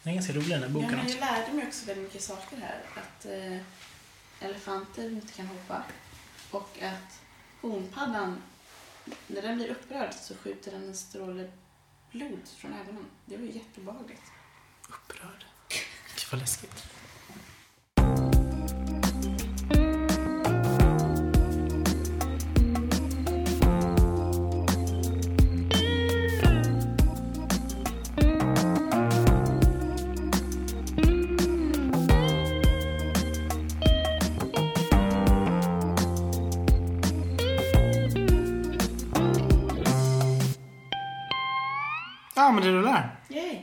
Den är ganska rolig den här boken. Ja, men jag lärde mig också väldigt mycket saker här. Att elefanter inte kan hoppa. Och att honpaddan, när den blir upprörd så skjuter den en stråle blod från ögonen. Det var ju jättebehagligt. Upprörd. Det var läskigt. Ja, men det rullar. Yay!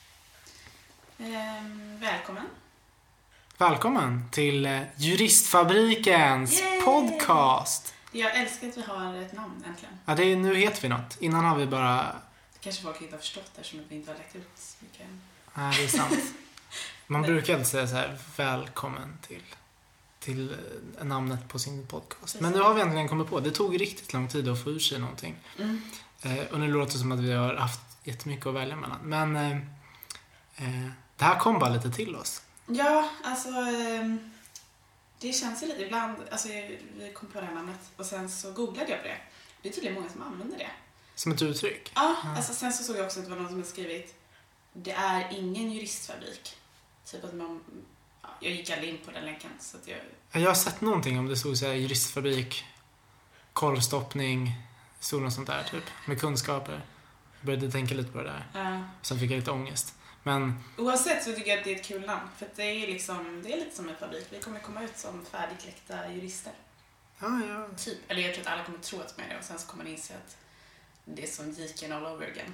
Välkommen. Välkommen till Juristfabrikens podcast. Jag älskar att vi har ett namn äntligen. Ja, nu heter vi något. Innan har vi bara... Kanske folk inte har förstått det som att vi inte har lagt ut mycket. Nej, det är sant. Man brukar inte säga så här, välkommen till namnet på sin podcast. Precis. Men nu har vi äntligen kommit på. Det tog riktigt lång tid att få ur sig någonting. Och nu låter det som att vi har haft jättemycket att välja mellan. Men det här kom bara lite till oss. Ja, alltså det känns ju lite ibland, alltså vi kom på det här namnet och sen så googlade jag på det. Det är tydligen många som använder det. Som ett uttryck? Ja, alltså sen så såg jag också att det var någon som hade skrivit det är ingen juristfabrik. Typ att jag gick aldrig in på den länken så att Jag har sett någonting om det stod så här juristfabrik, korvstoppning, stod något sånt där typ, med kunskaper. Jag började tänka lite på det där. Sen fick jag lite ångest. Men oavsett så tycker jag att det är ett kul namn. För att det är liksom, det är lite som en fabrik. Vi kommer komma ut som färdigkläckta jurister. ja. Typ. Eller jag tror att alla kommer tro att de är det. Och sen så kommer man inse att det är som giken all over again.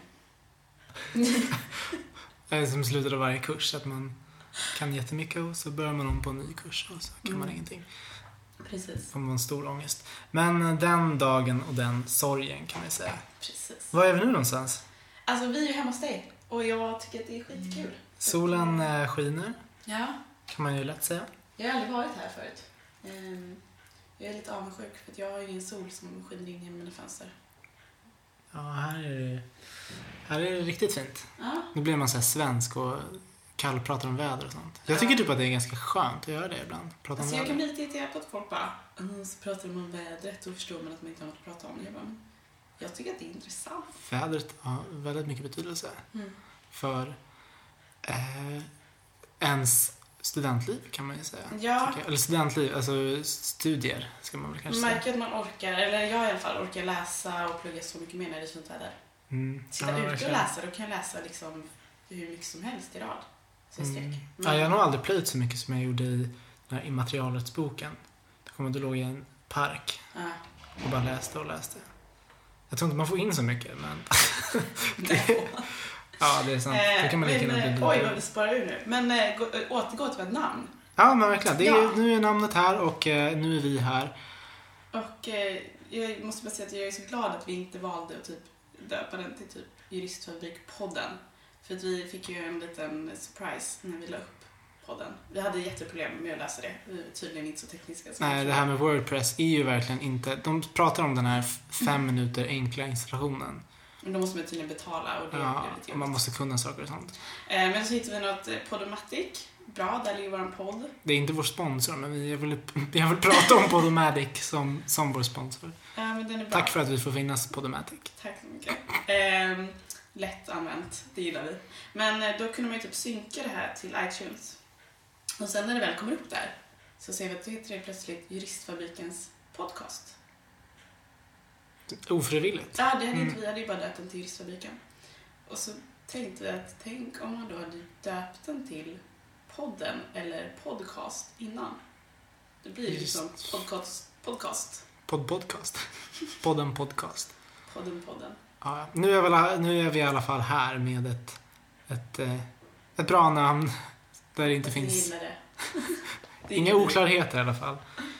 Det är som slutet av varje kurs. Att man kan jättemycket och så börjar man om på en ny kurs. Och så kan man ingenting. Precis. Får man en stor ångest. Men den dagen och den sorgen kan man säga. Precis. Var är vi nu någonstans? Alltså vi är hemma hos dig. Och jag tycker att det är skitkul. Solen skiner. Ja. Kan man ju lätt säga. Jag har aldrig varit här förut. Jag är lite avundsjuk för att jag har ju en sol som skiner in genom mina fönster. Ja, här är det riktigt fint. Ja. Nu blir man så här svensk och kallpratar om väder och sånt. Jag tycker typ att det är ganska skönt att göra det ibland. Prata om Alltså jag väder. kan bli lite irriterad på att folk bara så pratar de om vädret och förstår man att man inte har något att prata om. Jag tycker att det är intressant. Vädret har väldigt mycket betydelse för ens studentliv kan man ju säga. Ja. Eller studentliv, alltså studier ska man väl kanske säga. Man märker att man orkar, eller jag i alla fall orkar läsa och plugga så mycket mer när det är fint väder. Sitta ute och läsa, då kan jag läsa liksom hur mycket som helst i rad. Ja, jag har nog aldrig plöjt så mycket som jag gjorde i den här immaterialrättsboken. Då låg i en park och bara läste och läste. Jag tror inte man får in så mycket, men ja, det är sant. Det kan man lika gärna bli. Oj, vad vi sparar ur nu. Men återgå till ett namn. Ja, men verkligen. Nu är namnet här och nu är vi här. Och jag måste bara säga att jag är så glad att vi inte valde att typ döpa den till typ Juristfabrik-podden. För att vi fick ju en liten surprise när vi la upp podden. Vi hade jätteproblem med att läsa det. Vi är tydligen inte så tekniska. Nej, det här med WordPress är ju verkligen inte... De pratar om den här 5 minuter enkla installationen. Men då måste man tydligen betala och det blir lite jobbigt. Man måste kunna saker och sånt. Men så hittade vi något Podomatic. Bra, där ligger vår podd. Det är inte vår sponsor, men jag vill prata om Podomatic som vår sponsor. Men den är bra. Tack för att vi får finnas Podomatic. Tack så mycket. Lätt använt, det gillar vi. Men då kunde man ju typ synka det här till iTunes. Och sen när det väl kommer upp där så ser vi att det heter plötsligt Juristfabrikens podcast. Ofrivilligt. Ja, det hade inte vi. Hade ju bara döpt den till Juristfabriken. Och så tänkte vi att tänk om man då hade döpt den till podden eller podcast innan. Det blir ju liksom podcast. Podden podcast. Ja, nu är vi i alla fall här med ett bra namn där det inte finns inga oklarheter i alla fall.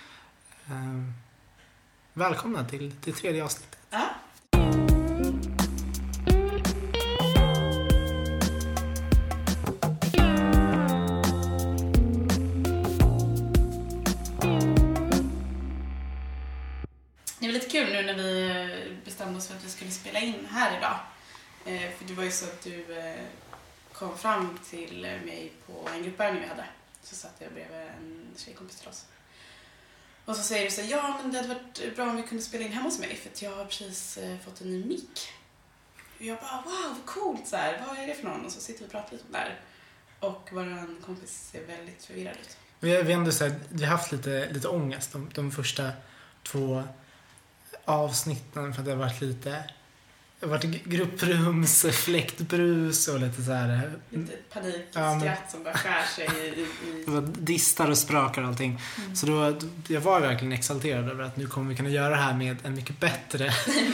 Välkomna till det 3:e avsnittet. Ja. Det var lite kul nu när vi bestämde oss för att vi skulle spela in här idag. För det var ju så att du kom fram till mig på en gruppövning vi hade. Så satt jag bredvid en tjejkompis till oss. Och så säger du så här, ja men det hade varit bra om vi kunde spela in hemma hos mig för att jag har precis fått en ny mick. Och jag bara, wow vad coolt så här, vad är det för någon? Och så sitter vi och pratar lite om det här. Och vår kompis ser väldigt förvirrad ut. Vi har ändå så här, vi har haft lite ångest de första 2 avsnitten för att det har varit lite grupprums, fläktbrus och lite så här lite panik, skratt som bara skär sig i... Det var distar och sprakar och allting. Så då jag var verkligen exalterad över att nu kommer vi kunna göra det här med en mycket bättre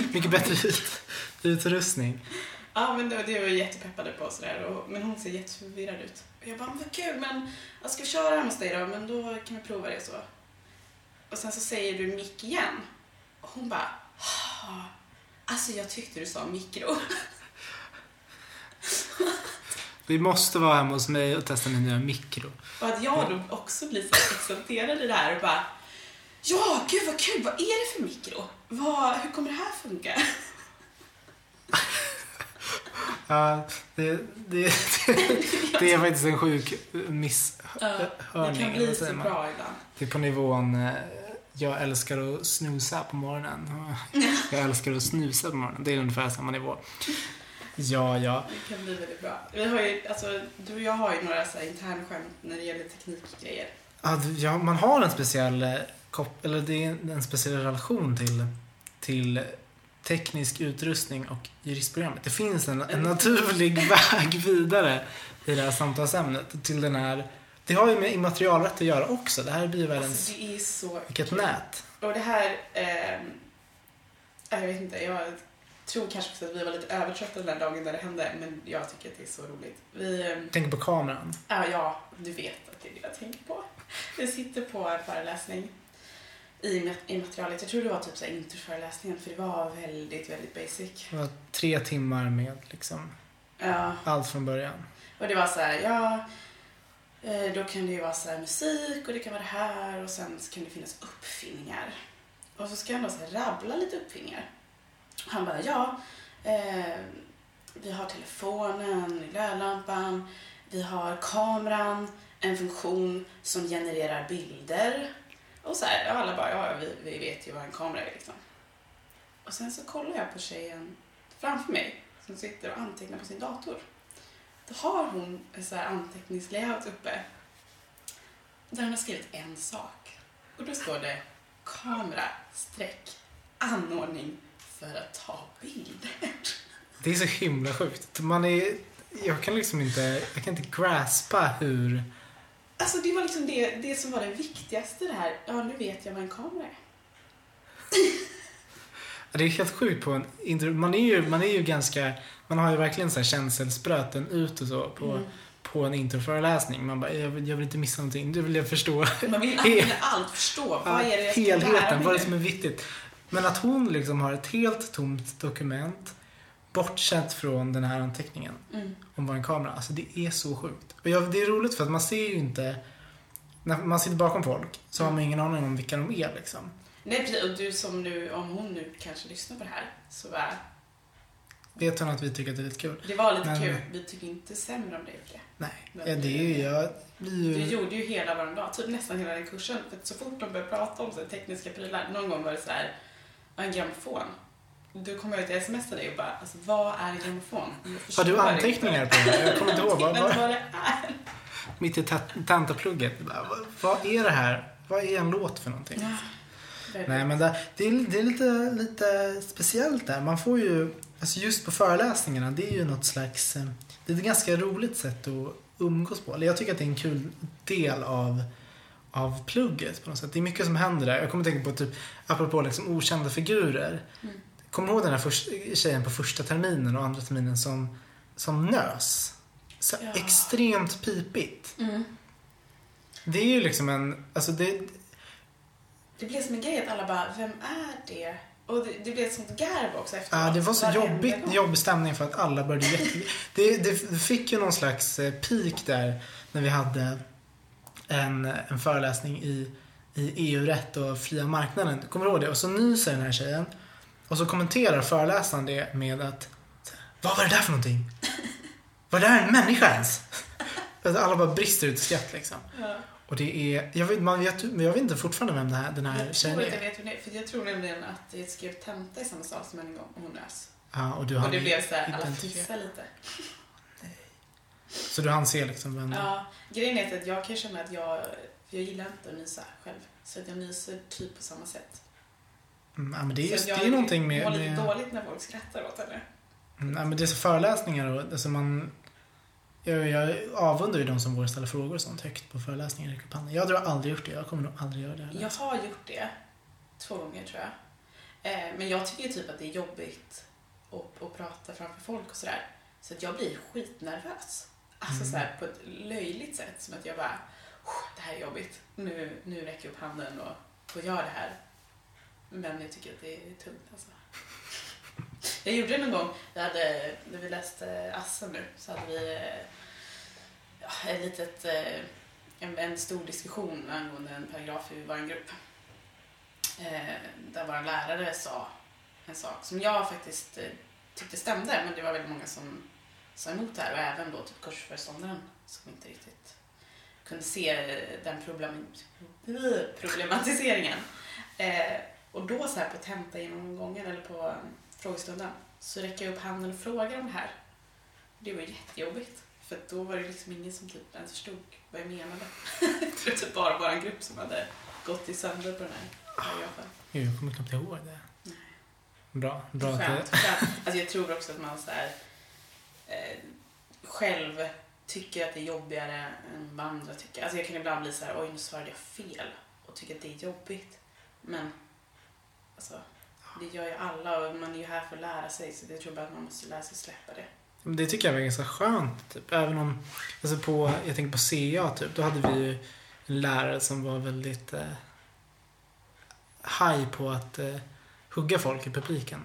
utrustning. Ja, men det var jag jättepeppade på sådär. Men hon ser jätteförvirrad ut. Och jag bara, vad kul, men jag ska köra hem hos dig då, men då kan vi prova det så. Och sen så säger du mick igen. Och hon bara, alltså jag tyckte du sa mikro. Vi måste vara hemma hos mig och testa min nya mikro. Och att jag då också blir så exalterad i det här och bara, ja, gud vad kul, vad är det för mikro? Hur kommer det här funka? Ja, det är faktiskt en sjuk misshörning. Det kan bli så bra ibland. Det är på nivån jag älskar att snusa på morgonen. Jag älskar att snusa på morgonen. Det är ungefär samma nivå. Ja. Det kan bli väldigt bra. Vi har ju, alltså, du och jag har ju några så här internskämt när det gäller teknikgrejer. Ja, man har en speciell eller det är en speciell relation till teknisk utrustning och juristprogrammet. Det finns en naturlig väg vidare i det här samtalsämnet till den här. Det har ju med immaterialrätt att göra också. Det här blir världens alltså, det är så vilket kul. nät. Och det här jag vet inte, jag tror kanske också att vi var lite övertrötta den där dagen när det hände, men jag tycker att det är så roligt. Vi tänker på kameran. Ja, du vet att det är det jag tänker på. Vi sitter på en föreläsning i materialet. Jag tror det var typ så här introföreläsningen, för det var väldigt, väldigt basic. Det var 3 timmar med liksom allt från början. Och det var så här, då kan det ju vara så här musik och det kan vara det här och sen kan det finnas uppfinningar. Och så ska han då så här rabbla lite uppfinningar. Han bara, vi har telefonen, glödlampan, vi har kameran, en funktion som genererar bilder. Och så här, alla bara, vi vet ju vad en kamera är liksom. Och sen så kollar jag på tjejen framför mig som sitter och antecknar på sin dator. Då har hon en så här anteckningslayout uppe där hon har skrivit en sak. Och då står det kamera-anordning för att ta bilder. Det är så himla sjukt. Jag kan inte graspa hur. Alltså det var liksom det som var det viktigaste det här. Ja, nu vet jag vad en kamera är. Det är helt sjukt på man är ju ganska, man har ju verkligen så här känselspröten ut och så på en introföreläsning. Man bara, jag vill inte missa någonting. Det vill jag förstå. Man vill allt förstå. Vad är det jag ska helheten, vad är det som är viktigt. Men att hon liksom har ett helt tomt dokument bortsett från den här anteckningen om vad en kamera. Alltså det är så sjukt. Och det är roligt för att man ser ju inte, när man sitter bakom folk så har man ingen aning om vilka de är liksom. Nej, precis. Och du som nu, om hon nu kanske lyssnar på det här, så vet hon att vi tycker att det är lite kul. Det var lite kul. Vi tycker inte sämre om det för det. Nej, det är ju jag. Du gjorde ju hela varann dag, typ nästan hela den kursen. För så fort de började prata om så tekniska prylar, någon gång var det så här, en grammofon. Då kom jag ut till sms till dig och bara, alltså vad är en grammofon? Har du anteckningar på det? Jag kommer inte ihåg vad det är. Mitt i tentaplugget. Vad är det här? Vad är en låt för någonting? Ja. Nej, men det är lite speciellt där. Man får ju, alltså just på föreläsningarna, det är ju något slags, det är ett ganska roligt sätt att umgås på. Eller jag tycker att det är en kul del av plugget på något sätt. Det är mycket som händer där. Jag kommer att tänka på typ, apropå liksom okända figurer. Kommer du ihåg den här tjejen på första terminen och andra terminen som nös? Så extremt pipigt. Det är ju liksom det blev som en grej att alla bara, vem är det? Och det blev ett sånt garv också efteråt. Ja, det var så jobbig stämning för att alla började det fick ju någon slags peak där när vi hade en föreläsning i EU-rätt och fria marknaden. Kommer du ihåg det? Och så nyser den här tjejen och så kommenterar föreläsaren det med att, vad var det där för någonting? Var det här en människa ens? Alla bara brister ut i skratt liksom. Ja. Och det är, jag vet inte fortfarande vem den här tjejen är. Jag vet hur det är, för jag tror nämligen att jag skrev tenta i samma sal som en gång och hon nös. Ja, och det blev så här, alla fissar lite. Nej. Så du hann se liksom vem? Ja, grejen är att jag kan känna att jag gillar inte att nysa själv. Så att jag nyser typ på samma sätt. Ja, men det är någonting med... Jag mår lite dåligt när folk skrattar åt henne. Ja, men det är så föreläsningar och alltså jag avundar ju de som vågar ställa frågor och sånt högt på föreläsningar i kampanjen. Jag har aldrig gjort det. Jag kommer nog aldrig göra det. Jag har gjort det 2 gånger tror jag. Men jag tycker typ att det är jobbigt att prata framför folk och sådär. Så att jag blir skitnervös. Alltså så här på ett löjligt sätt. Som att jag bara, det här är jobbigt. Nu räcker jag upp handen och gör det här. Men jag tycker att det är tungt alltså. Jag gjorde det någon gång, när vi läste Assen nu, så hade vi en stor diskussion angående en paragraf i vår grupp. Där vår lärare sa en sak som jag faktiskt tyckte stämde, men det var väldigt många som sa emot det här, och även då typ kursföreståndaren som inte riktigt kunde se den problematiseringen. Och då så här på tenta genomgången eller på frågestunden så räcker jag upp handen och frågar om det här. Det var jättejobbigt. För då var det liksom ingen som typ ens förstod vad jag menade. Det var typ bara vår grupp som hade gått i sönder på den här paragrafen. Jag kommer knappt ihåg det. Nej. Bra skönt. Alltså jag tror också att man så här, själv tycker att det är jobbigare än vad andra tycker. Alltså jag kan ibland bli så här, oj nu svarade jag fel. Och tycker att det är jobbigt. Men alltså, det gör ju alla och man är ju här för att lära sig, så jag tror bara att man måste lära sig släppa det. Det tycker jag var ganska skönt typ. Även om, alltså jag tänker på CA typ, då hade vi ju en lärare som var väldigt haj på att hugga folk i publiken,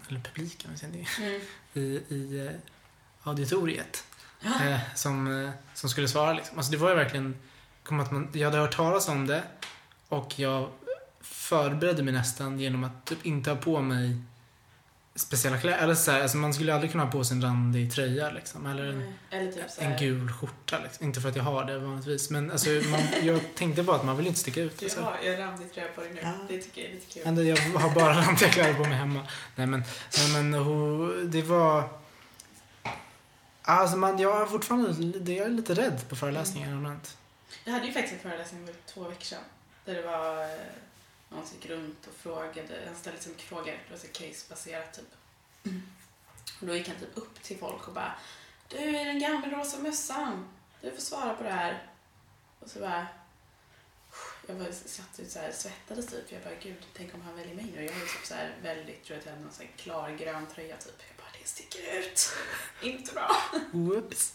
i auditoriet som skulle svara liksom. Alltså det var ju verkligen jag hade hört talas om det och jag förberedde mig nästan genom att typ inte ha på mig speciella kläder. Eller så här, alltså man skulle aldrig kunna ha på sig en randig tröja liksom. Eller typ en gul skjorta liksom. Inte för att jag har det vanligtvis. Men alltså, jag tänkte bara att man vill inte sticka ut. Jag har randig tröja på dig nu. Ja. Det tycker jag är lite kul. Men jag har bara randiga kläder på mig hemma. Nej men det var... Alltså jag är fortfarande jag är lite rädd på föreläsningar. Jag hade ju faktiskt en föreläsning för 2 veckor sedan. Där det var... någon som gick runt och frågade, han ställde sig mycket frågor, det var så case-baserat typ. Och då gick han typ upp till folk och bara, du är den gamla rosa mössan, du får svara på det här. Och så bara, jag bara satt ut så här, svettades typ, jag bara, gud, tänk om han väljer mig nu. Jag har typ så här väldigt, tror jag att jag hade någon så här klar grön tröja typ. Jag bara, det sticker ut. Inte bra. Whoops.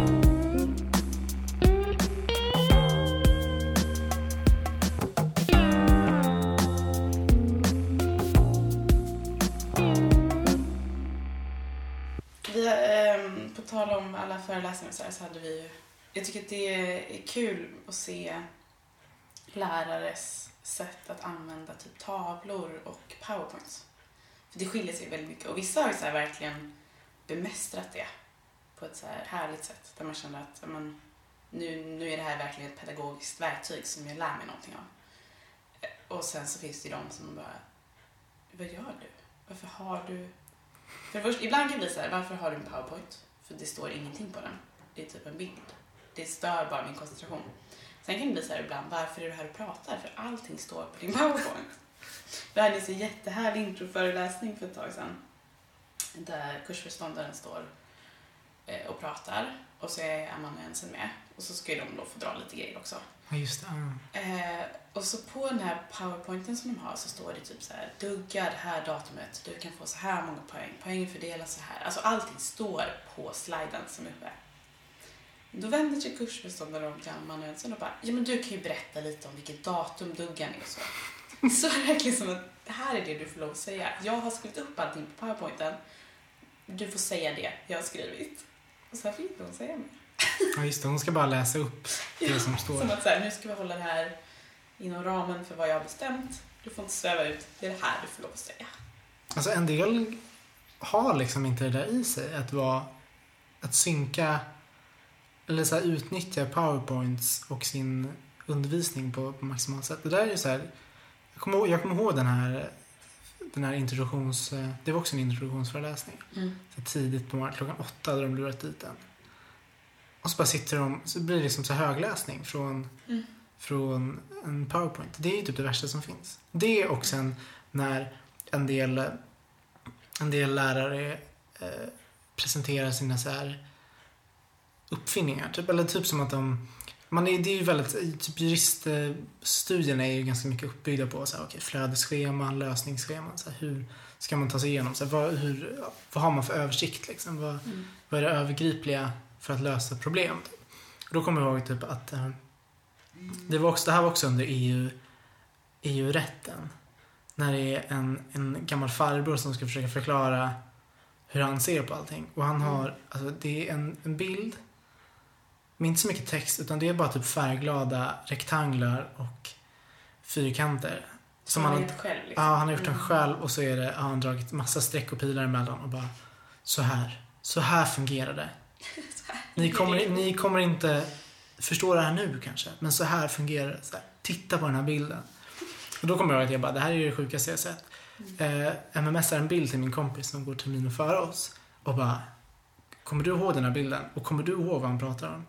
På tal om alla föreläsningar så hade vi, jag tycker att det är kul att se lärares sätt att använda typ tavlor och powerpoints. För det skiljer sig väldigt mycket och vissa har ju så här verkligen bemästrat det på ett så här härligt sätt där man känner att nu är det här verkligen ett pedagogiskt verktyg som jag lär mig någonting av. Och sen så finns det ju de som bara, vad gör du? Varför har du... För först, ibland kan det bli så här, varför har du en PowerPoint? För det står ingenting på den. Det är typ en bild. Det stör bara min koncentration. Sen kan det bli så här ibland, varför är du här och pratar? För allting står på din PowerPoint. Vi hade en så jättehärlig introföreläsning för ett tag sedan. Där kursföreståndaren står och pratar. Och så är Amanda ensam med. Och så ska ju de då få dra lite grejer också. Ja, just det. Och så på den här powerpointen som de har så står det typ så här, dugga det här datumet, du kan få så här många poäng, poängen fördelas så här. Alltså allting står på sliden som är uppe. Då vänder sig kursföreståndaren om till Amanda och bara, ja men du kan ju berätta lite om vilket datum duggan är och så. Så är det verkligen som att det här är det du får lov att säga. Jag har skrivit upp allting på powerpointen, du får säga det jag har skrivit. Och så här fick hon säga mer. Ja just det, hon ska bara läsa upp det som står. Som att så här, nu ska vi hålla det här inom ramen för vad jag har bestämt. Du får inte sväva ut, det är det här du får lov att säga. Alltså en del har liksom inte det där i sig. Att synka eller så här, utnyttjar PowerPoints och sin undervisning på maximalt sätt. Det där är ju så här, jag kommer ihåg den här det var också en introduktionsföreläsning. Så tidigt på morgonen, 8:00 hade de lurat dit den. Och så bara sitter de, så blir det liksom så högläsning från en PowerPoint. Det är ju typ det värsta som finns. Det är också när en del lärare presenterar sina så här uppfinningar. Eller typ som att det är ju väldigt, typ juriststudierna är ju ganska mycket uppbyggda på så här, flödesscheman, lösningsscheman, så här, hur ska man ta sig igenom, så här, vad har man för översikt liksom, vad är det övergripliga för att lösa problem. Och då kommer jag ihåg typ att det här var också under EU-rätten, när det är en gammal farbror som ska försöka förklara hur han ser på allting, och han har, alltså det är en bild, men inte så mycket text, utan det är bara typ färgglada rektanglar och fyrkanter. Som han har gjort själv liksom. Ja, han har gjort den själv, och så har han dragit massa streck och pilar emellan och bara så här fungerar det. Ni kommer inte förstå det här nu kanske, men så här fungerar det. Så här, titta på den här bilden. Och då kommer jag ihåg att det här är det sjukaste jag sett. MMS är en bild till min kompis som går terminen före oss, och bara, kommer du ihåg den här bilden? Och kommer du ihåg vad han pratar om?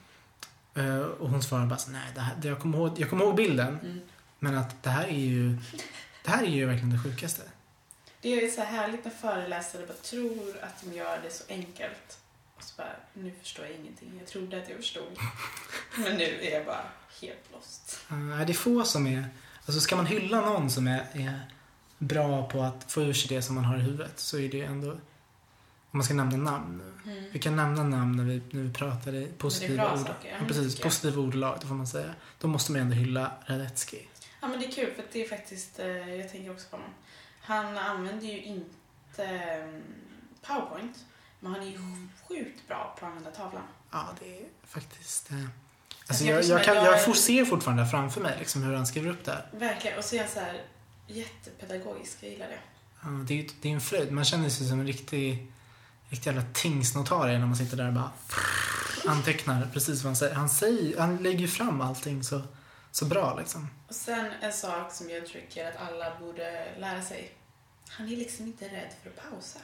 Och hon svarar bara så, nej, jag kommer ihåg bilden. Men att det här är ju verkligen det sjukaste. Det är ju så härligt när föreläsare bara tror att de gör det så enkelt. Och så bara, nu förstår jag ingenting. Jag trodde att jag förstod. Men nu är jag bara helt lost. Det är få som är... Alltså ska man hylla någon som är bra på att få ur sig det som man har i huvudet, så är det ändå... Om man ska nämna namn. Vi kan nämna namn när vi pratar i positiva ord. Ja, precis, positiva ordlag, det får man säga. Då måste man ändå hylla Radetzky. Ja, men det är kul, för det är faktiskt, jag tänker också på honom. Han använder ju inte PowerPoint, men han är ju sjukt bra på att använda tavlan. Ja, det är faktiskt... Alltså jag ser fortfarande framför mig liksom hur han skriver upp det här. Verkligen, och så är han så här jättepedagogisk, jag gillar det. Ja, det är en fröjd. Man känner sig som en riktig jävla tingsnotarie när man sitter där och bara antecknar precis vad han säger. Han lägger ju fram allting så bra liksom. Och sen en sak som jag tycker att alla borde lära sig. Han är liksom inte rädd för att pausa.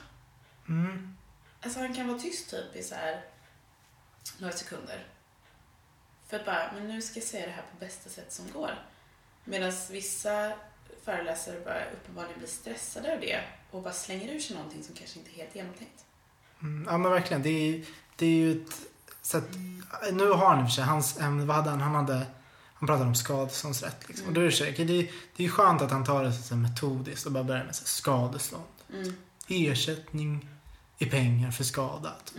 Alltså han kan vara tyst typ i så här några sekunder. För att bara, men nu ska jag säga det här på bästa sätt som går. Medan vissa föreläsare bara uppenbarligen blir stressade av det och bara slänger ur sig någonting som kanske inte är helt genomtänkt. Ja, men verkligen. Det är ju ett... Så att, nu har han i och för sig, vad hade han pratade om skadeståndsrätt liksom. Och då är det är ju skönt att han tar det så metodiskt och bara börjar med så skadestånd. Ersättning i pengar för skadat.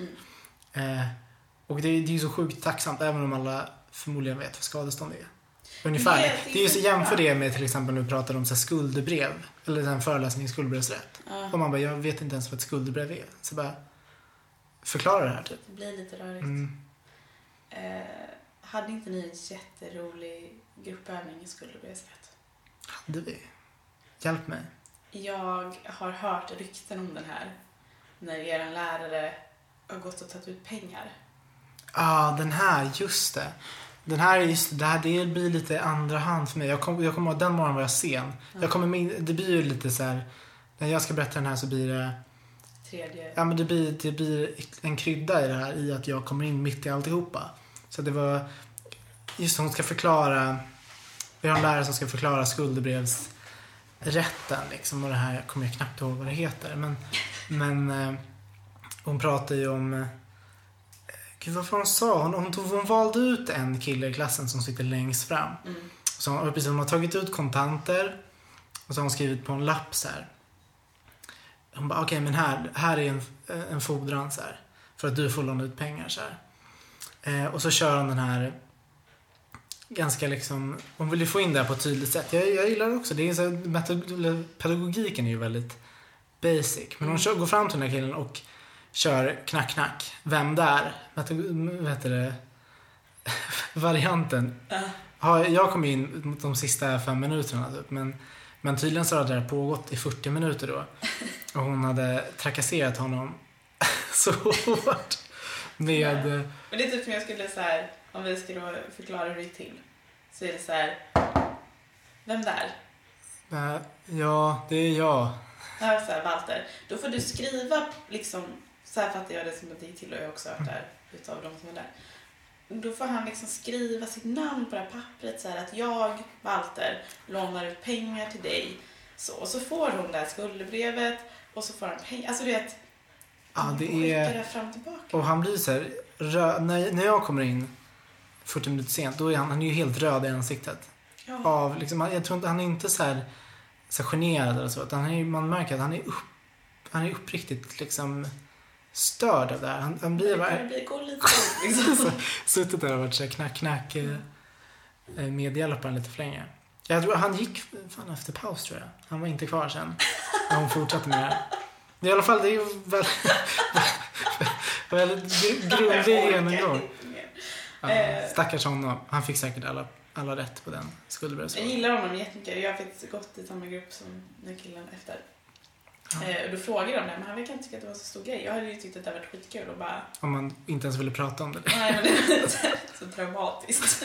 Och det är ju så sjukt tacksamt, även om alla förmodligen vet vad skadestånd är. Ungefär. Det är ju så jämför det med till exempel när vi pratar om så här skuldebrev, eller en föreläsning i skuldbrevsrätt. Och man bara, jag vet inte ens vad ett skuldebrev är. Så bara förklara det här typ. Det blir lite rörigt. Hade inte ni en jätterolig gruppövning i skuldbrevsrätt? Hade vi? Hjälp mig. Jag har hört rykten om den här. När er lärare har gått och tagit ut pengar. Den här, just det. Den här, det blir lite andra hand för mig. Jag kommer ihåg, den morgonen var jag sen. Det blir ju lite så här, när jag ska berätta den här så blir det... Tredje. Ja, men det blir en krydda i det här, i att jag kommer in mitt i alltihopa. Så det var... Just hon ska förklara... Vi har en lärare som ska förklara skuldebrevsrätten liksom, och det här kommer jag knappt ihåg vad det heter. Men hon pratar ju om... Gud, vad hon sa? Hon valde ut en kille i klassen som sitter längst fram. Så hon har tagit ut kontanter och så har hon skrivit på en lapp så här. Hon bara, okej, men här är en fordran så här, för att du får låna ut pengar så här. Och så kör hon den här ganska liksom, hon vill ju få in det här på ett tydligt sätt. Jag gillar det också. Det är så här, pedagogiken är ju väldigt basic. Men hon går fram till den här killen och kör knack. Vem där? Vet du det? Varianten. Jag kom in mot de sista 5 minuterna typ, men tydligen så hade det pågått i 40 minuter då. Och hon hade trakasserat honom så hårt. med... Men det är typ som jag skulle så här, om vi ska då förklara hur det gick till. Så är det så här, vem där? Ja, det är jag. Ja, så här, Walter. Då får du skriva liksom, så här fattar jag det som att det gick till och jag har också hört det här utav de som är där. Då får han liksom skriva sitt namn på det här pappret så här att jag, Walter, lånar ut pengar till dig. Så, och så får hon det här skuldebrevet och så får han pengar. Alltså du vet, det är... det fram och tillbaka. Och han blir så här, när jag kommer in 40 minuter sent, då är han är ju helt röd i ansiktet. Ja. Av, liksom, jag tror inte, han är inte så här generad eller så. Utan man märker att han är uppriktigt liksom störd av det här. Han blir det går lite liksom. suttit där och varit så här knack medhjälparen lite för länge. Jag tror han gick efter paus tror jag. Han var inte kvar sen. Och hon fortsatte med det. I alla fall, det är ju väldigt grundlig genomgång. Stackars honom. Han fick säkert alla rätt på den skuldebrevet. Jag gillar honom jättemycket. Jag har faktiskt gått i samma grupp som den killen efter. Och då frågade de det, men han verkar inte tycka att det var så stor grej. Jag hade ju tyckt att det var skitkul och bara... Om man inte ens ville prata om det. Nej, men det är så traumatiskt.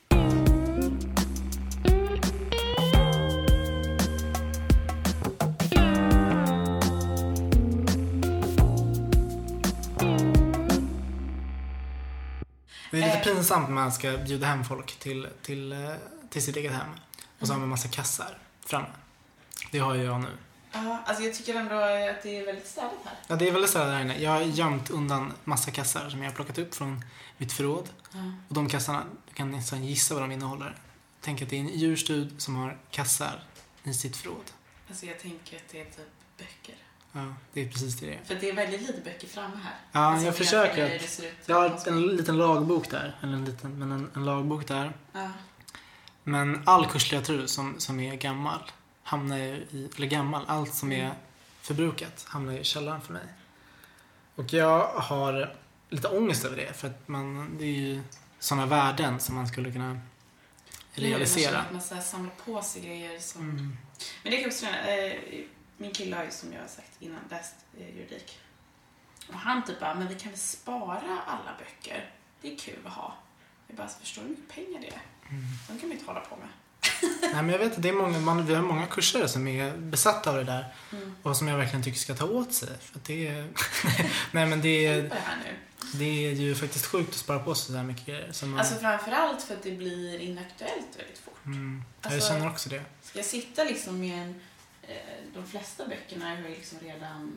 Det är lite pinsamt när man ska bjuda hem folk till sitt eget hem. Och så har man en massa kassar framme. Det har ju jag nu. Ja, alltså jag tycker ändå att det är väldigt städat här. Ja, det är väldigt städat här inne. Jag har gömt undan massa kassar som jag har plockat upp från mitt förråd. Och de kassarna, du kan nästan gissa vad de innehåller. Tänk att det är en djurstud som har kassar i sitt förråd. Alltså jag tänker att det är typ böcker. Ja, det är precis det. För det är väldigt lite böcker framme här. Ja, alltså, jag försöker. Jag har en liten lagbok där. Eller en lagbok där. Ja. Men all kurslitteratur som är gammal hamnar i, eller gammal, allt som är förbrukat hamnar i källaren för mig. Och jag har lite ångest över det. För att det är ju sådana värden som man skulle kunna realisera. Att man så här samlar på sig grejer som... Men det kan också... min kille har ju som jag har sagt innan läst juridik. Och han typ bara, men vi kan väl spara alla böcker. Det är kul att ha. Jag bara, förstår du hur mycket pengar det är? De kan man inte hålla på med. Nej, men jag vet att det är vi har många kurser som är besatta av det där. Och som jag verkligen tycker ska ta åt sig. För att det är... Nej, men det är ju faktiskt sjukt att spara på sig så där mycket grejer. Som Alltså framförallt för att det blir inaktuellt väldigt fort. Alltså, jag känner också det. Ska jag sitta liksom med de flesta böckerna har ju liksom redan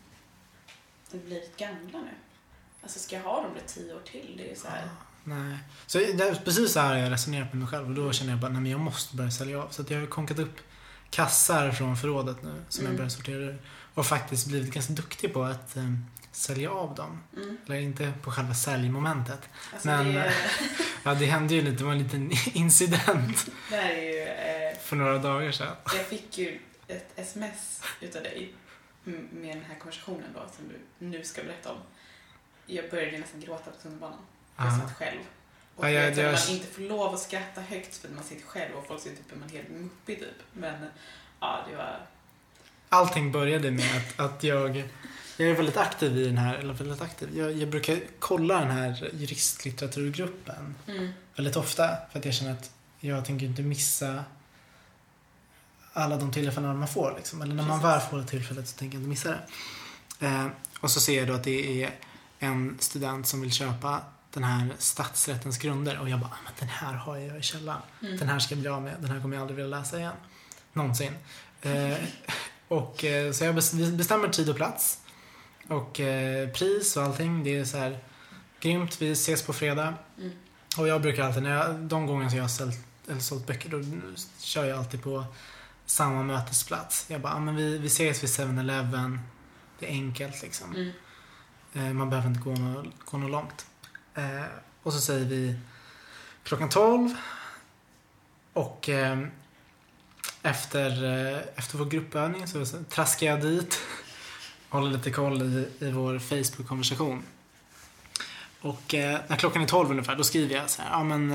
blivit gamla nu. Alltså ska jag ha dem 10 år till? Det är så här... Nej. Så det är precis så här jag resonerat med mig själv. Och då känner jag bara, nej men jag måste börja sälja av. Så att jag har konkat upp kassar från förrådet nu. Som jag börjar sortera ur. Och faktiskt blivit ganska duktig på att sälja av dem. Eller inte på själva säljmomentet. Alltså men det hände ju lite, det var en liten incident. Det här är ju... för några dagar sedan. Jag fick ju ett sms utav dig med den här konversationen då som du nu ska berätta om. Jag började nästan gråta på tunnelbanan. Jag satt själv. Och man inte får lov att skratta högt för att man sitter själv och folk sitter typ man helt muppig typ. Men ja, det var... Allting började med att jag är väldigt aktiv i den här, eller väldigt aktiv. Jag brukar kolla den här juristlitteraturgruppen väldigt ofta. För att jag känner att jag tänker inte missa alla de tillfällen man får. Liksom. Eller när man väl får ett tillfälle så tänker jag inte missa det. Och så ser jag då att det är en student som vill köpa den här statsrättens grunder. Och jag bara, men den här har jag i källaren. Den här ska jag bli av med. Den här kommer jag aldrig vilja läsa igen. Någonsin. Och så jag bestämmer tid och plats. Och pris och allting. Det är så här grymt. Vi ses på fredag. Och jag brukar alltid, de gånger som jag har sålt böcker, då kör jag alltid på samma mötesplats. Jag bara, men vi ses vid 7-Eleven. Det är enkelt liksom. Man behöver inte gå något långt. Och så säger vi 12:00. Och efter vår gruppövning så traskar jag dit. Håller lite koll i vår Facebook-konversation. Och när klockan är 12 ungefär, då skriver jag så här. Ja, men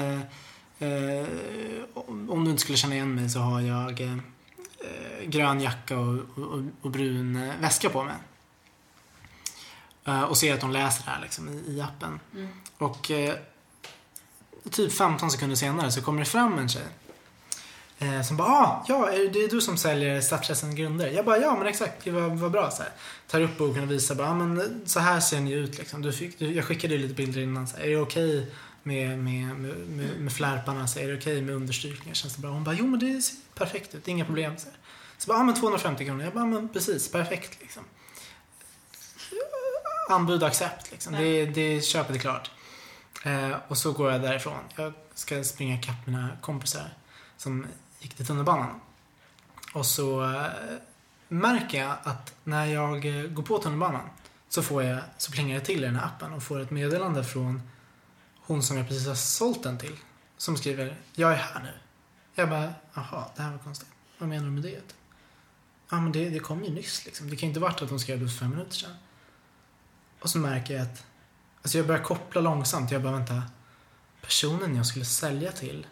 om du inte skulle känna igen mig så har jag grön jacka och brun väska på mig. och ser att de läser det här liksom, i appen. Och typ 15 sekunder senare så kommer det fram en tjej som bara, det är du som säljer Starträttens grunder. Jag bara, ja men exakt, det var bra så här. Tar upp boken och visar bara, men så här ser ni ut liksom. Jag skickade lite bilder innan så här. Är det okej med flärparna, så är det okej med understrykningar, känns det bra? Hon bara, jo men det ser perfekt ut, inga problem så här. Så bara, men 250 kronor. Jag bara, men precis, perfekt liksom. Anbud och accept liksom. Det köpet är klart. Och så går jag därifrån. Jag ska springa ikapp mina kompisar som gick till tunnelbanan. Och så märker jag att när jag går på tunnelbanan så plingar jag till i den här appen och får ett meddelande från hon som jag precis har sålt den till, som skriver, jag är här nu. Jag bara, jaha, det här var konstigt. Vad menar du med det? Ja, men det kom ju nyss liksom. Det kan inte varit att hon skrev det för 5 minuter sedan. Och så märker jag att alltså jag börjar koppla långsamt. Jag bara, vänta, personen jag skulle sälja till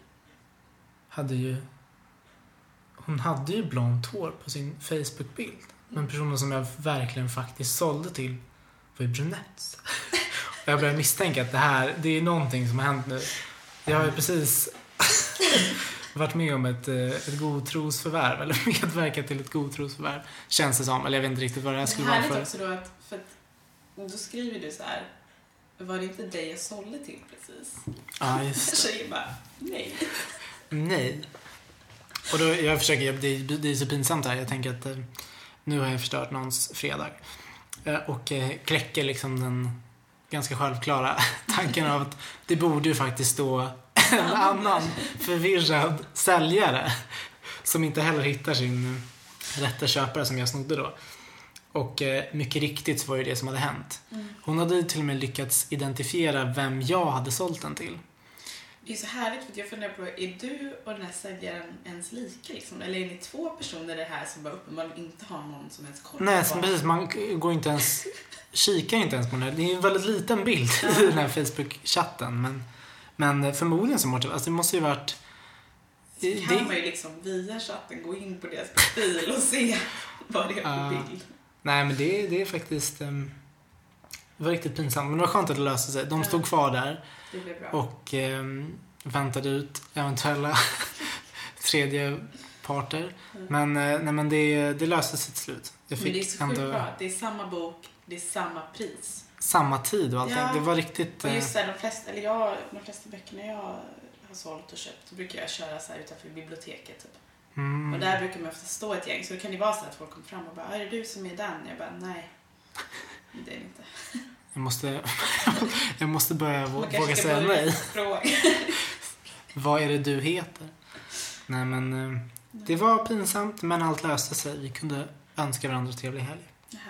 hon hade ju blont hår på sin Facebook-bild. Men personen som jag verkligen faktiskt sålde till var ju brunett. Och jag börjar misstänka att det är någonting som har hänt nu. Jag har ju precis varit med om ett godtrosförvärv, eller medverkat till ett godtrosförvärv, känns det som. Eller jag vet inte riktigt vad det här skulle vara för. Det är också då för att då skriver du så här, var det inte dig jag sålde till precis? Ja, just det. Tjejen bara, nej. Och då, jag försöker, det är så pinsamt här. Jag tänker att nu har jag förstört någons fredag. Och kläcker liksom den ganska självklara tanken av att det borde ju faktiskt stå en annan förvirrad säljare som inte heller hittar sin rätta köpare som jag snodde då. Och mycket riktigt så var ju det som hade hänt. Hon hade till och med lyckats identifiera vem jag hade sålt den till. Det är så härligt, för jag funderar på, är du och den här säljaren ens lika liksom? Eller är ni 2 personer det här som bara uppenbarligen inte har någon som helst koll? Nej, precis, man går inte ens, kikar inte ens på den här. Det är en väldigt liten bild i den här Facebook-chatten, men förmodligen så det måste ju varit. Så kan man ju liksom via chatten gå in på deras profil och se vad det är för bild. Nej, men det är faktiskt det var riktigt pinsamt, men det var skönt att det löste sig. De stod kvar där och väntade ut eventuella tredje parter. Men det löste sig till slut. Men det är så sjukt bra. Det är samma bok, det är samma pris. Samma tid och allting. Ja. Det var riktigt. Och just det, de flesta böckerna jag har sålt och köpt, så brukar jag köra så här utanför biblioteket typ. Och där brukar man ofta stå ett gäng, så det kan ju vara så att folk kommer fram och bara, är det du som är den? Jag bara, nej, det är det inte. Jag måste börja våga säga nej. Vad är det du heter? Nej, men det var pinsamt, men allt löste sig. Vi kunde önska varandra trevlig helg.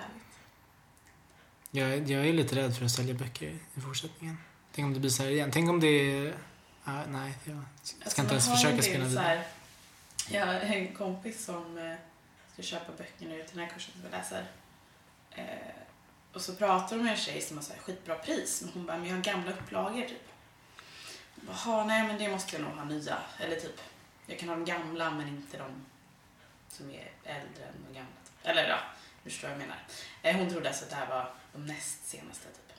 Härligt. Jag är lite rädd för att sälja böcker i fortsättningen. Tänk om det blir så här igen. Tänk om det är. Nej, jag ska inte ens försöka spela vidare. Jag har en kompis som ska köpa böcker nu till den här kursen som jag läser. Och så pratar de med en tjej som har så här skitbra pris. Men hon bara, men jag har gamla upplagor typ. Jag bara, nej men det måste jag nog ha nya. Eller typ, jag kan ha de gamla men inte de som är äldre än de gamla. Typ. Eller ja, du förstår vad jag menar. Hon trodde alltså att det här var de näst senaste typ.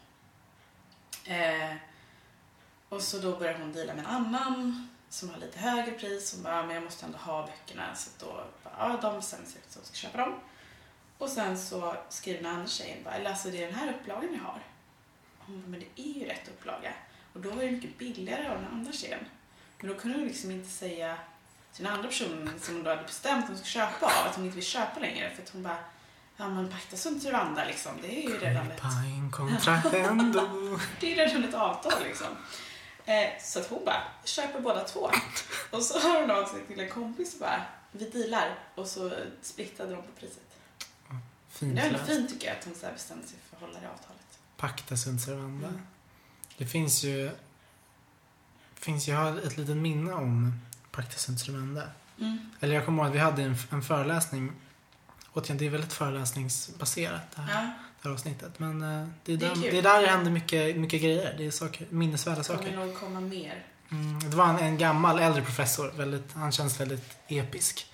Och så då börjar hon dela med en annan som har lite högre pris. Hon bara, men jag måste ändå ha böckerna. Så då bara, de bestämmer sig för att ska köpa dem. Och sen så skriver den andra tjejen bara, alltså det är den här upplagan jag har. Hon bara, men det är ju rätt upplaga. Och då var det mycket billigare av den andra tjejen. Men då kunde hon liksom inte säga till den andra personen som hon då hade bestämt att hon skulle köpa av, att hon inte vill köpa längre. För att hon bara, ja men pacta sunt till andra liksom. Det är ju redan ett... det är redan ett avtal liksom. Så att hon bara köper båda 2. Och så har hon av sig till en kompis och bara, vi dealar. Och så splittade de på priset. Fint. Det är väldigt fint tycker jag att hon så här bestämde sig för att hålla det avtalet. Pacta sunt servanda. Det finns ju jag har ett litet minne om Pacta sunt servanda. Eller jag kommer ihåg att vi hade en föreläsning. Och det är väldigt föreläsningsbaserat det här avsnittet. Men det är där det händer mycket grejer. Det är saker, minnesvärda saker. Det kommer nog komma mer. Det var en gammal äldre professor. Han känns väldigt episk.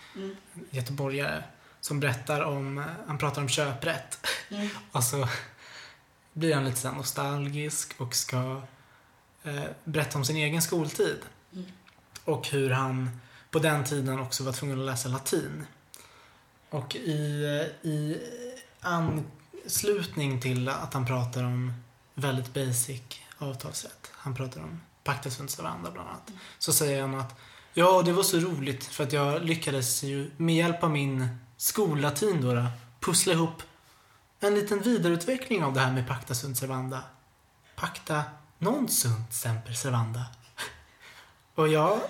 Göteborgare. Som berättar han pratar om köprätt. Och så blir han lite så här nostalgisk och ska berätta om sin egen skoltid. Och hur han på den tiden också var tvungen att läsa latin. Och i anslutning till att han pratar om väldigt basic avtalsrätt. Han pratar om pacta sunt servanda bland annat. Så säger han att ja, det var så roligt för att jag lyckades ju med hjälp av min skollatin då pussla ihop en liten vidareutveckling av det här med pacta sunt servanda. Pacta non sunt semper servanda. Och jag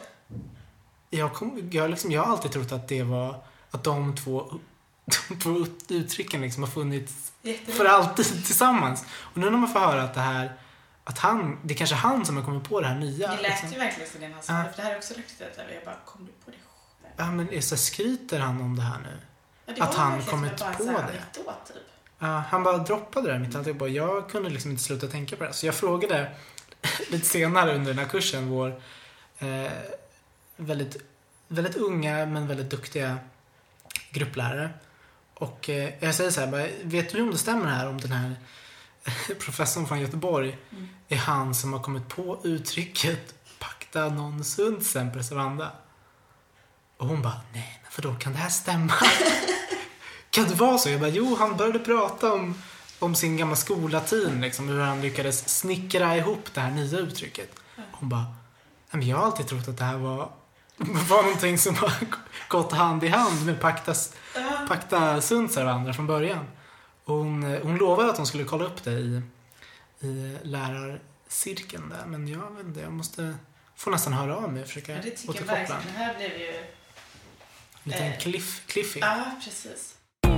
har alltid trott att det var att de två uttrycken liksom har funnits för alltid tillsammans. Och nu när man får höra att det här det är kanske han som har kommit på det här nya. Det lät ju verkligen som den han sa. För det här är också riktigt att jag bara, kom du på det själv? Ja, men så skryter han om det här nu? Ja, att han kommit på det? Typ. Ja, han bara droppade det mitt alltid. Jag kunde liksom inte sluta tänka på det. Så jag frågade lite senare under den här kursen vår väldigt, väldigt unga men väldigt duktiga grupplärare. Och jag säger så här, vet du om det stämmer här om den här professorn från Göteborg är han som har kommit på uttrycket pacta non sunt semper servanda? Och hon bara, nej, men för då kan det här stämma? Kan det vara så? Jag bara, jo, han började prata om sin gamla skollatin, liksom, hur han lyckades snickra ihop det här nya uttrycket. Hon bara, men jag har alltid trott att det här var någonting som har gått hand i hand med pacta sunt servanda från början. Och hon lovade att hon skulle kolla upp det i lärarcirkeln där. Men jag vet inte, jag måste få nästan höra av mig och försöka återkoppla. Det här blev ju en liten cliffy. Ja, precis.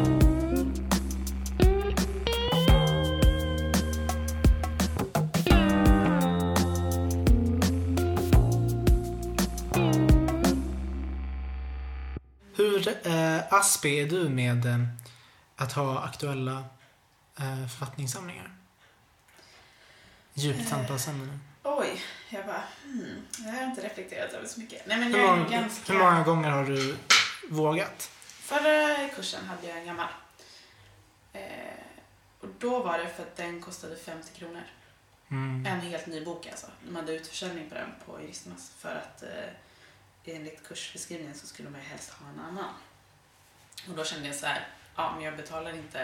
Hur aspig är du med att ha aktuella författningssamlingar? Djupt anpassande. Oj, jag bara, det här har jag inte reflekterat över så mycket. Nej, men hur många gånger har du vågat? Förra kursen hade jag en gammal. Och då var det för att den kostade 50 kronor. En helt ny bok alltså. De hade utförsäljning på den på Juristernas. För att enligt kursbeskrivningen så skulle man helst ha en annan. Och då kände jag så här, ja, men jag betalar inte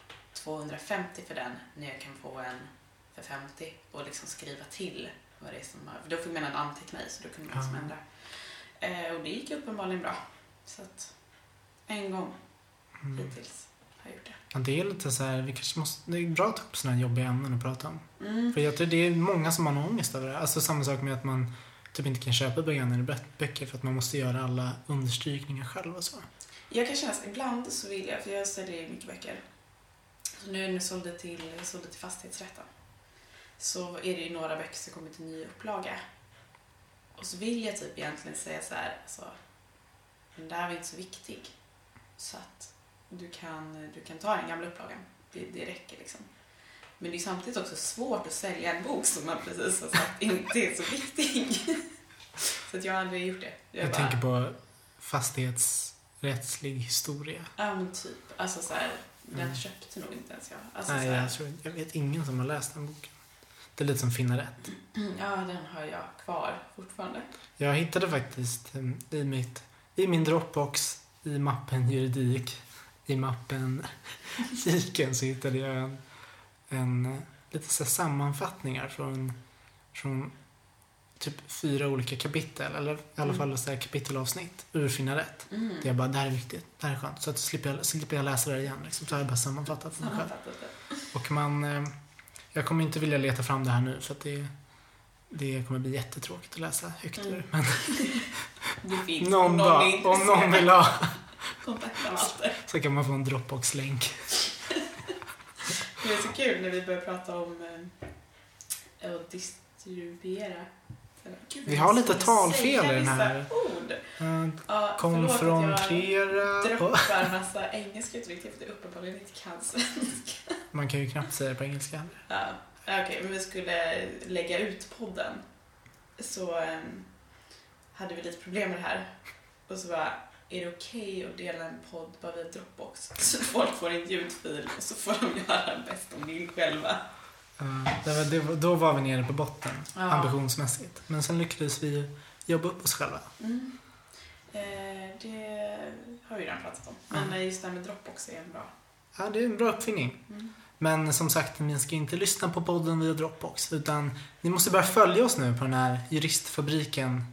250 för den när jag kan få en för 50 och liksom skriva till vad det är som har, för då fick man en anteckna i, så då kunde man liksom ändra. Och det gick uppenbarligen bra. Så att en gång hittills har jag gjort det. Ja, det är lite så här, det är bra att ta upp sådana här jobbiga ämnen att prata om. För jag tror det är många som har någon ångest över det. Alltså samma sak med att man typ inte kan köpa begagnade böcker för att man måste göra alla understrykningar själv och så. Jag kan känna att ibland så vill jag, för jag säljer mycket böcker. Så nu när jag sålde till fastighetsrätten, så är det ju några böcker som kommer till ny upplaga. Och så vill jag typ egentligen säga så här, alltså, den där var inte så viktig. Så att du kan ta den gamla upplagan. Det räcker liksom. Men det är samtidigt också svårt att sälja en bok som man precis har sagt inte är så viktig. Så att jag har aldrig gjort det. Jag tänker på fastighetsrättslig historia. Ja, men typ. Alltså så här, den köpte nog inte ens jag. Alltså, nej, jag vet ingen som har läst den boken. Det är lite som Finna rätt. Ja, den har jag kvar fortfarande. Jag hittade faktiskt i min Dropbox, i mappen juridik, i mappen kiken, så hittade jag en lite så sammanfattningar från typ 4 olika kapitel, eller i alla fall så här kapitelavsnitt ur Finna rätt. Det jag bara, det här är viktigt, det här är skönt, så att slipper jag läsa det igen liksom. Så har jag bara sammanfattat för mig själv. Och jag kommer inte vilja leta fram det här nu, för att det kommer bli jättetråkigt att läsa högt ur. Men det finns om någon vill ha kontakta så kan man få en Dropbox-länk. Det är så kul när vi börjar prata om att distribuera. Gud, vi har lite talfel i den här. Konfrontera. Jag droppar en massa engelska uttryck för det uppenbarligen inte kan svenska. Man kan ju knappt säga det på engelska. Ja, okej, men vi skulle lägga ut podden. Så hade vi lite problem med det här. Och så bara, är det okej att dela en podd bara via Dropbox? Så folk får en ljudfil och så får de göra bäst om vill själva. Då var vi nere på botten ambitionsmässigt. Men sen lyckades vi jobba upp oss själva. Det har vi redan pratat om. Men just det här med Dropbox är en bra. Ja, det är en bra uppfinning. Men som sagt, ni ska inte lyssna på podden via Dropbox. Utan ni måste börja följa oss nu på den här juristfabriken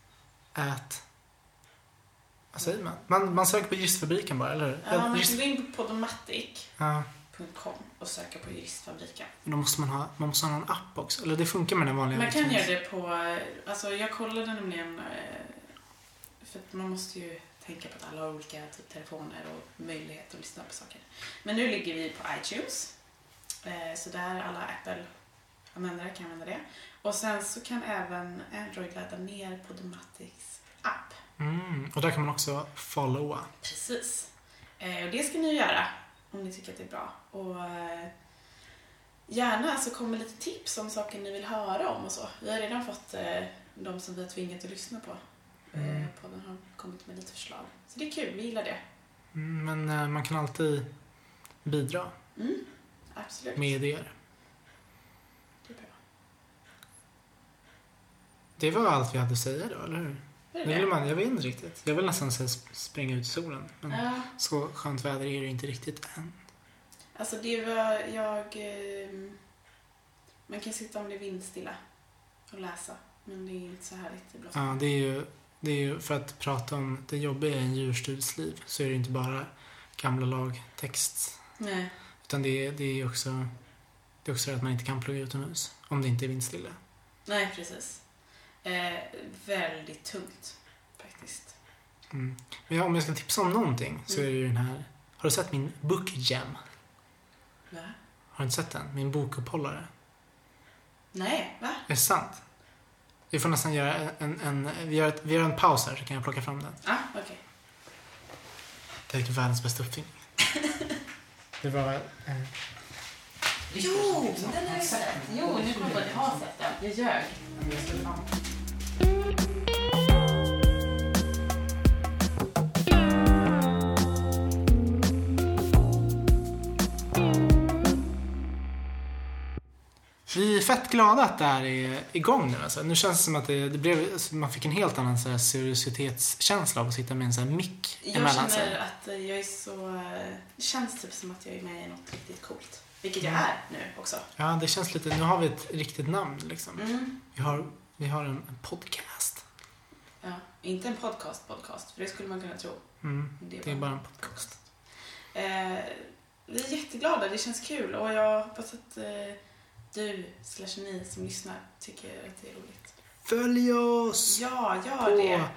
vad säger man? Man söker på juristfabriken bara, eller hur? Ja, man kan gå in på podomatic.com och söka på juristfabriken. Då måste man ha en app också. Eller det funkar med den vanliga. Man kan göra det på... Alltså jag kollade nämligen... För att man måste ju tänka på att alla har olika typ telefoner och möjlighet att lyssna på saker. Men nu ligger vi på iTunes. Så där alla Apple-användare kan använda det. Och sen så kan även Android ladda ner Podomatics app. Och där kan man också followa. Precis. Och det ska ni göra om ni tycker att det är bra. Och gärna så kommer lite tips om saker ni vill höra om och så. Vi har redan fått de som vi har tvingat att lyssna på. Podden har kommit med lite förslag. Så det är kul, vi gillar det. Men man kan alltid bidra. Absolut. Med idéer. Det är bra. Det var allt vi hade att säga då, eller hur? Jag vet inte riktigt. Jag vill nästan springa ut i solen. Men så skönt väder är det inte riktigt än. Alltså det var man kan sitta om det är vindstilla och läsa. Men det är inte så härligt i blåst. Ja, det är ju för att prata om det jobbiga i en djurstudsliv så är det inte bara gamla lagtext. Nej. Utan det är också att man inte kan plugga utomhus om det inte är vindstilla. Nej, precis. Väldigt tungt faktiskt. Men om jag ska tipsa om någonting så är det ju den här. Har du sett min Book Jam? Va? Har du inte sett den? Min bokuppehållare. Nej, va? Är det sant? Vi får nästan göra vi gör en paus här så kan jag plocka fram den. Okej. Det är världens bästa uppfinning. Det var... Jo, den har jag sett. Jo, nu kommer jag ha sett den. Jag ljög. Vi är fett glada att det här är igång nu. Alltså. Nu känns det som att det blev, man fick en helt annan så här seriositetskänsla av att sitta med en sån här mick emellan sig. Jag känner att jag är så... Det känns typ som att jag är med i något riktigt coolt. Vilket jag är nu också. Ja, det känns lite... Nu har vi ett riktigt namn liksom. Vi har en podcast. Ja, inte en podcast, för det skulle man kunna tro. Det är bara en podcast. Vi är jätteglada, det känns kul. Och jag hoppas att du/ni som lyssnar tycker att det är roligt. Följ oss! Ja, gör på det.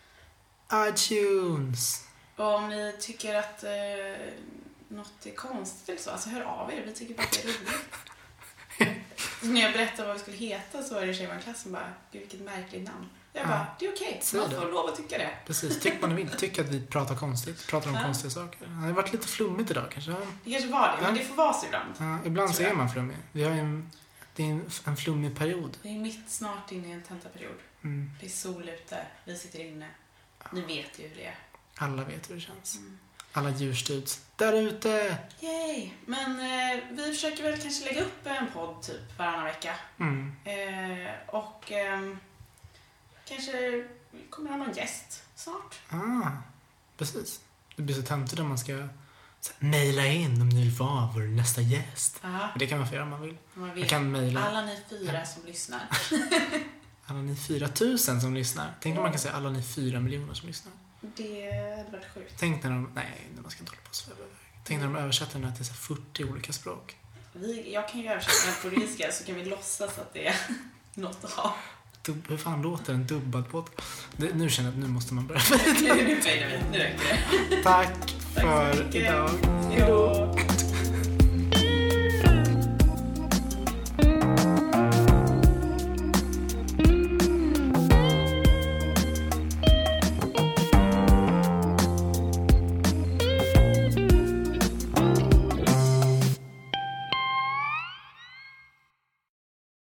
iTunes. Och om ni tycker att något är konstigt eller så, alltså hör av er. Vi tycker bara att det är roligt. När jag berättade vad vi skulle heta så var det tjejer i klassen som bara, gud vilket märkligt namn. Jag bara, det är okej. Man får lov att tycka det. Precis, tycker man vill. Tycker att vi pratar konstigt. Pratar om konstiga saker. Det har varit lite flummigt idag kanske. Det kanske var det, men det får vara så ibland. Ja, ibland så är man flummig. Det är en flummig period. Vi är mitt snart inne i en tentaperiod. Det är sol ute, vi sitter inne. Ni vet ju hur det är. Alla vet hur det känns. Alla djurstuds där ute. Yay! Men vi försöker väl kanske lägga upp en podd typ varannan vecka. Och kanske kommer ha någon gäst snart. Precis. Det blir så töntigt om man ska mejla in om ni vill vara vår nästa gäst. Det kan man få göra om man vill. Man kan mejla. Alla ni 4 som lyssnar. Alla ni 4000 som lyssnar. Tänk om man kan säga alla ni 4 miljoner som lyssnar. Det hade varit sjukt. Tänk när de... Nej, man ska inte hålla på så. Tänk när de översätter den här till 40 olika språk. Jag kan ju översätta den på portugisiska så kan vi låtsas att det är något att ha. Hur fan låter en dubbad podcast? Nu känner jag att nu måste man börja. Nu räcker det. Tack för idag. Hej då.